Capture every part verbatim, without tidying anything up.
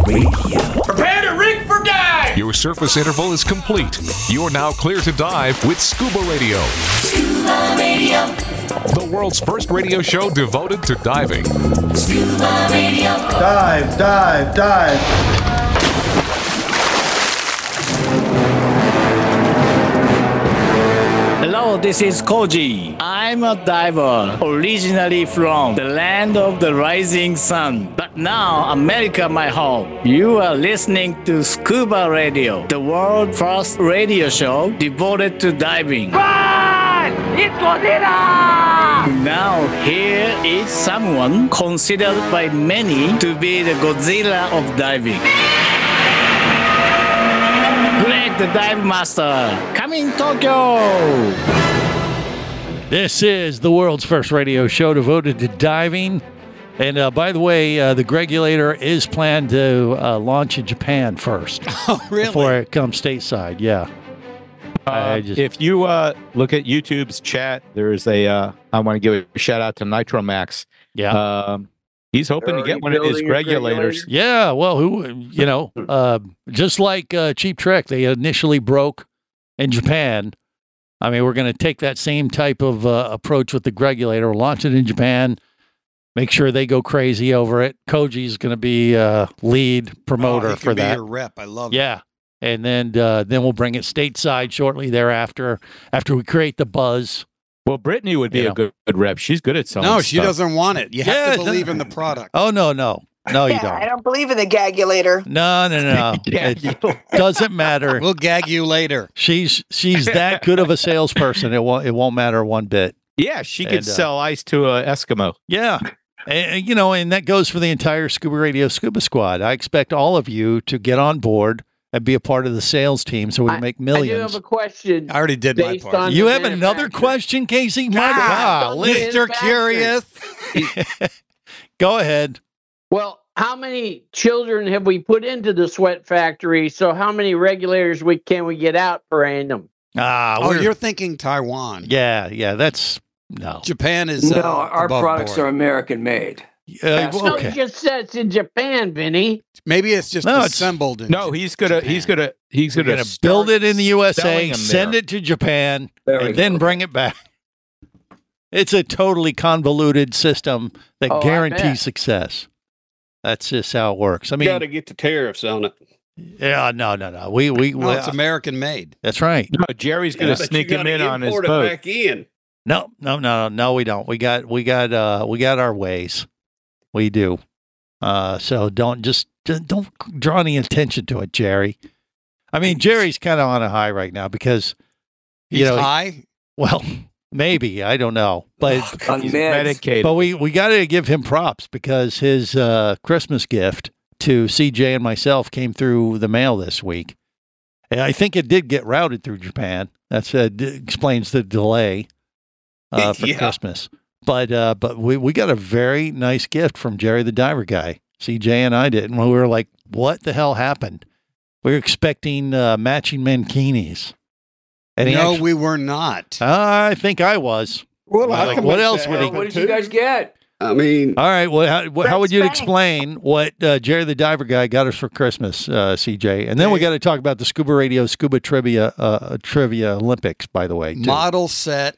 Radio. Prepare to rig for dive! Your surface interval is complete. You're now clear to dive with Scuba Radio. Scuba Radio. The world's first radio show devoted to diving. Scuba Radio. Dive, dive, dive. Hello, this is Koji. I'm a diver, originally from the land of the rising sun. But now, America, my home. You are listening to Scuba Radio, the world's first radio show devoted to diving. Run! It's Godzilla! Now, here is someone considered by many to be the Godzilla of diving. Greg the Dive Master, coming Tokyo! This is the world's first radio show devoted to diving. And uh, by the way, uh, the Gregulator is planned to uh, launch in Japan first. Oh, really? Before it comes stateside, yeah. Uh, just, if you uh, look at YouTube's chat, there is a, uh, I want to give a shout out to Nitromax. Yeah. Um, he's hoping to get one of his regulators. Yeah, well, who, you know, uh, just like uh, Cheap Trick, they initially broke in Japan. I mean, we're going to take that same type of uh, approach with the Gregulator. We'll launch it in Japan, make sure they go crazy over it. Koji's going to be uh, lead promoter oh, he for be that. Your rep. I love yeah. it. And then uh, then we'll bring it stateside shortly thereafter, after we create the buzz. Well, Brittany would be You a know. good, good rep. She's good at selling No, she stuff. doesn't want it. You have Yeah, to believe no. in the product. Oh, no, no. No, you Yeah, don't. I don't believe in the gagulator. No, no, no. It doesn't matter. We'll gag you later. She's she's that good of a salesperson. It won't it won't matter one bit. Yeah, she could And, uh, sell ice to an Eskimo. Yeah. And, you know, and that goes for the entire Scuba Radio Scuba Squad. I expect all of you to get on board and be a part of the sales team so we can make I do millions. have a question. I already did my based part. on You the have another manufacturer. question, Casey? My Ah, God, Mister Curious. go ahead. Well, how many children have we put into the sweat factory? So how many regulators we can we get out per annum? Ah, Oh, we're- you're thinking Taiwan. yeah, yeah. That's no. Japan is uh, No, our above products board. are American made. Uh, No, No, okay. you just said it's in Japan, Vinny. Maybe it's just No, it's- assembled. In No, he's gonna, Japan. he's gonna, he's We're gonna, gonna build it in the U S selling A, them send there. it to Japan, There we and then go. bring it back. It's a totally convoluted system that Oh, I guarantees bet. success. That's just how it works. I You mean, got to get the tariffs on it. yeah, no, no, no. We, we, No, we it's American made. that's right. No, Jerry's gonna Yeah, but sneak you him gotta in on his import it boat. back in. No, no, no, no. We don't. We got, we got, uh, we got our ways. We do. Uh, so don't just, just don't draw any attention to it, Jerry. I mean, Jerry's kind of on a high right now because, He's you know, high. well, maybe I don't know, but On He's meds. medicated. but we we got to give him props because his uh, Christmas gift to C J and myself came through the mail this week, and I think it did get routed through Japan. That's uh, d- explains the delay uh, for Yeah. Christmas. But uh, but we, we got a very nice gift from Jerry the Diver Guy. C J and I did, and we were like, "What the hell happened?" We were expecting uh, matching mankinis. And he No, actu- we were not. I think I was. Well, Like, I can what make else that would he- happen, What did too. you guys get? I mean, All right. Well, how, what, how would you Thanks. explain what uh, Jerry the Diver Guy got us for Christmas, uh, C J? And then we Okay. got to talk about the Scuba Radio Scuba Trivia uh, Trivia Olympics, by the way. Too. Model set,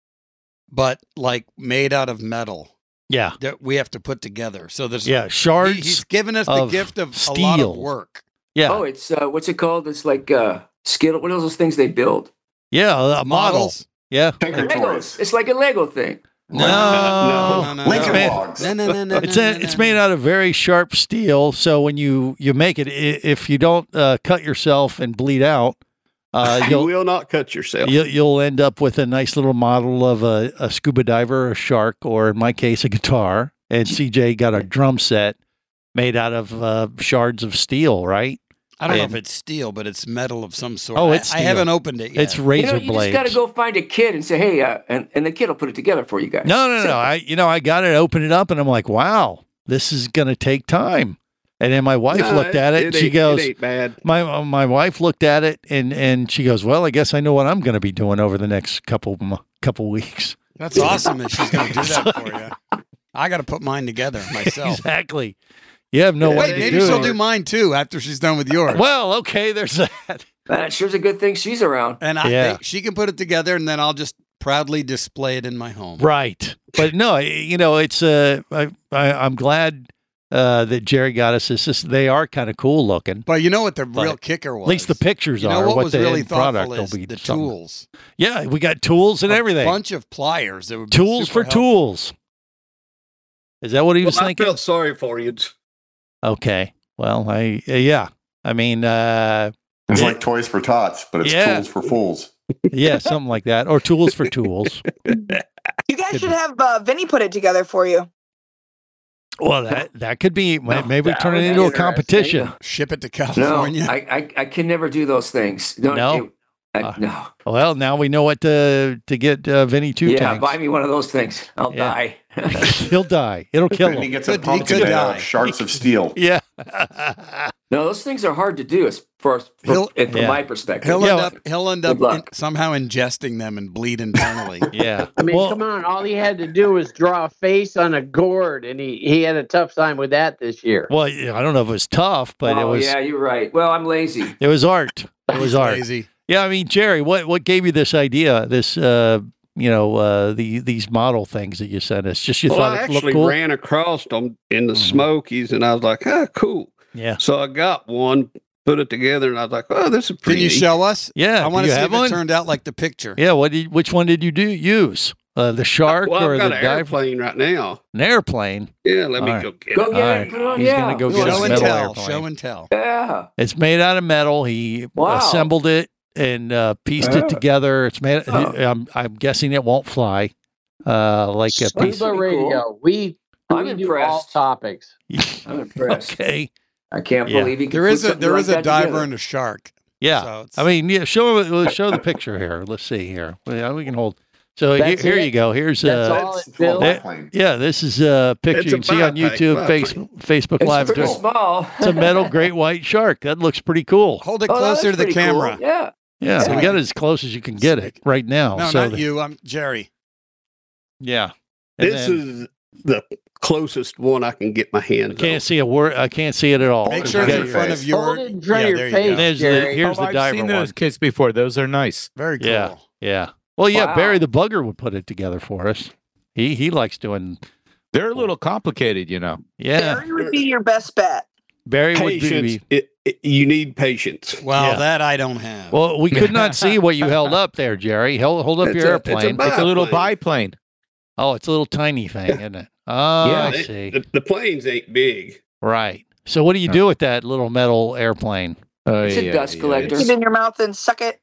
but like made out of metal Yeah. that we have to put together. So there's Yeah. he- Shards. he's given us the of gift of a steel. lot of work. yeah. Oh, it's uh, what's it called? It's like uh, Skittle. What are those things they build? yeah. A model. Models. Yeah. Legos. It's like a Lego thing. No. no, no, no, It's no. made, No, no, no, no, it's, no, a, no, it's no. made out of very sharp steel. So when you, you make it, i- if you don't uh, cut yourself and bleed out, uh, you you'll, will not cut yourself. You, you'll end up with a nice little model of a, a scuba diver, a shark, or in my case, a guitar. And C J got a drum set made out of uh, shards of steel, right? I don't know And- if it's steel, but it's metal of some sort. Oh, I- it's I, steel. haven't opened it yet. It's razor you know, you blades. just got to go find a kid and say, "Hey," uh, and and the kid will put it together for you guys. No, no, no. I, you know, I got it, opened it up, and I'm like, wow, this is going to take time. And then my wife No, looked at it, and she ain't- goes, it ain't bad. my my wife looked at it, and and she goes, well, I guess I know what I'm going to be doing over the next couple mo- couple weeks. That's awesome that she's going to do that for you. I got to put mine together myself. Exactly. You have no Yeah, way Wait, to maybe do she'll it. do mine too after she's done with yours. Well, okay, there's that. That sure's a good thing she's around. And I, Yeah. they- she can put it together, and then I'll just proudly display it in my home. Right. But no, you know, it's uh, I, I, I'm glad uh, that Jerry got us this. this they are kind of cool looking. But you know what the But real kicker was? At least the pictures You know are. what What, was the really end product thoughtful will is be the something. tools. Yeah, we got tools and A everything. bunch of pliers. That would be Tools super for helpful. tools. Is that what he was Well, I thinking? felt sorry for you. Okay. Well, I uh, yeah. I mean, uh, It's yeah, like Toys for Tots, but it's Yeah. tools for fools. yeah, something like that, or tools for tools. You guys Could should be. have uh, Vinny put it together for you. Well, that that could be. No, maybe we that turn would it be into a interesting. competition. Ship it to No, California. I, I I can never do those things. No, No? it- I, Uh, no. Well, now we know what to to get uh, Vinny two Yeah, tanks. buy me one of those things. I'll Yeah. die. He'll die. It'll kill And he him. gets Could- a he pump could made die. out of shards of steel. Yeah. No, those things are hard to do. As far as He'll- from, from Yeah. my perspective. He'll Yeah, end well- up. He'll end Good up in, luck. somehow ingesting them and bleed internally. Yeah. I mean, Well, come on. All he had to do was draw a face on a gourd, and he, he had a tough time with that this year. well, yeah, I don't know if it was tough, but it oh, was yeah, you're right. Well, I'm lazy. it was art. It was art. Lazy. Yeah, I mean, Jerry, what what gave you this idea? This uh, you know, uh, the these model things that you sent us. Just you Well, thought I it looked actually cool. ran across them in the Mhm. Smokies, and I was like, "Ah, cool." Yeah. So I got one, put it together, and I was like, "Oh, this is Can pretty." you show us? Yeah. I want do to you see have if one? it turned out like the picture. Yeah. What did? Which one did you do use? Uh, the shark Well, or I've the got an dive? airplane right now. An airplane. Yeah, let me All right. go get Go it. get All it. right. Put it on, He's yeah. gonna go Do get it. a Show and metal tell. airplane. Show and tell. Yeah. It's made out of metal. He Wow. assembled it and uh, pieced it Oh. together. It's made. Oh. I'm I'm guessing it won't fly. Uh, like a piece. Scuba pretty Radio. cool. We, I'm we do all impressed. topics. I'm impressed. Okay. I can't Yeah. believe he can There is put a something there like is a that diver together. and a shark. Yeah. So it's- I mean, yeah. Show let's show the picture here. Let's see here. Yeah, we can hold. So here, That's here it? you go. Here's That's uh, all it It's a builds. that- biplane. yeah. This is a picture It's you a can see on biplane, YouTube, face, biplane. Facebook It's Live. pretty It's small. a metal great white shark. That looks pretty cool. Hold it Oh, closer that's to the pretty cool. camera. Yeah. Yeah, So we we got can- it as close as you can get so we it can- right now. No, so not the- you. I'm Jerry. Yeah. And This then- is the closest one I can get my I hands on. can't see a word. I can't see it at all. Make Oh, sure you it's got in your front face. of your. Hold it in front yeah, of your there you face. go. There's the, Jerry. here's oh, the I've diver seen one. those kits before. Those are nice. Very cool. Yeah. Yeah. Well, yeah. Wow. Barry the Bugger would put it together for us. He he likes doing. They're a little complicated, you know. Yeah. Barry would be your best bet. Barry would Patience. be. It, it, you need patience. Well, Yeah. that I don't have. Well, we could not see what you held up there, Jerry. Hold, hold up It's your a- it's a airplane. bi- It's a little Biplane. biplane. Oh, it's a little tiny thing, isn't it? Oh, Yeah, I It- see. The, the planes ain't big. Right. So, what do you do with that little metal airplane? Oh, It's a dust collector. Keep it in your mouth and suck it.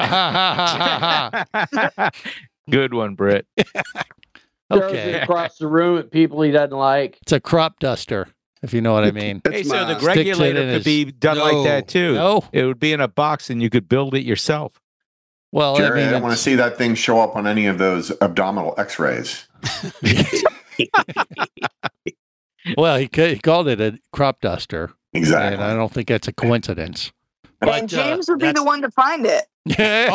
Good one, Britt. Throws it Okay. across the room at people he doesn't like. It's a crop duster, if you know what I mean. Hey, That's so the my- Sticks it regulator in could his- be done No. like that too. No. It would be in a box and you could build it yourself. Well, Jerry, I I mean, don't want to it's- see that thing show up on any of those abdominal X-rays. well, he, ca- he called it a crop duster, Exactly. and I don't think that's a coincidence. But, and uh, James would be the that's- one to find it. Yeah.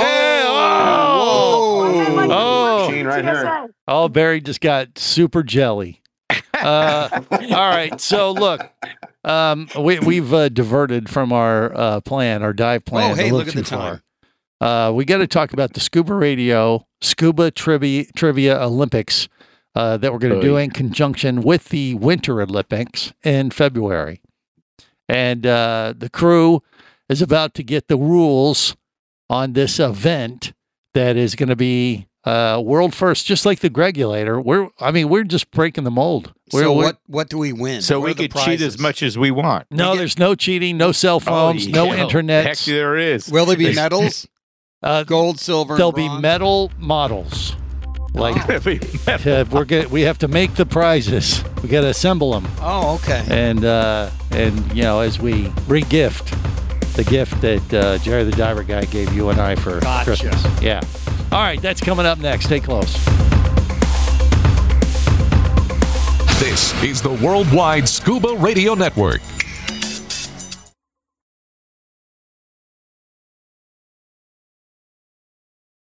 Oh! Oh! Oh! Machine right here. Oh, Barry just got super jelly. Uh, all right. So look, um, we, we've uh, diverted from our uh, plan, our dive plan. Oh, hey, a little look at too the time. far. Uh, we got to talk about the Scuba Radio Scuba Trivia, Trivia Olympics uh, that we're going to Oh, do yeah. in conjunction with the Winter Olympics in February. And uh, the crew is about to get the rules on this event that is going to be uh, world first, just like the Gregulator. We're, I mean, we're just breaking the mold. We're, So we're- what? What do we win? So What we are the could cheat as prizes? much as we want. No, get- there's no cheating, no cell phones, Oh, no yeah. internet. Heck, there is. Will there be medals? Uh, Gold, silver, and there'll be bronze? metal models. Like There'll be uh, we're get, we have to make the prizes. We got to assemble them, Oh, okay. and uh, and you know as we re-gift the gift that uh, Jerry the Diver Guy gave you and I for Gotcha. Christmas. Yeah. All right, that's coming up next. Stay close. This is the Worldwide Scuba Radio Network.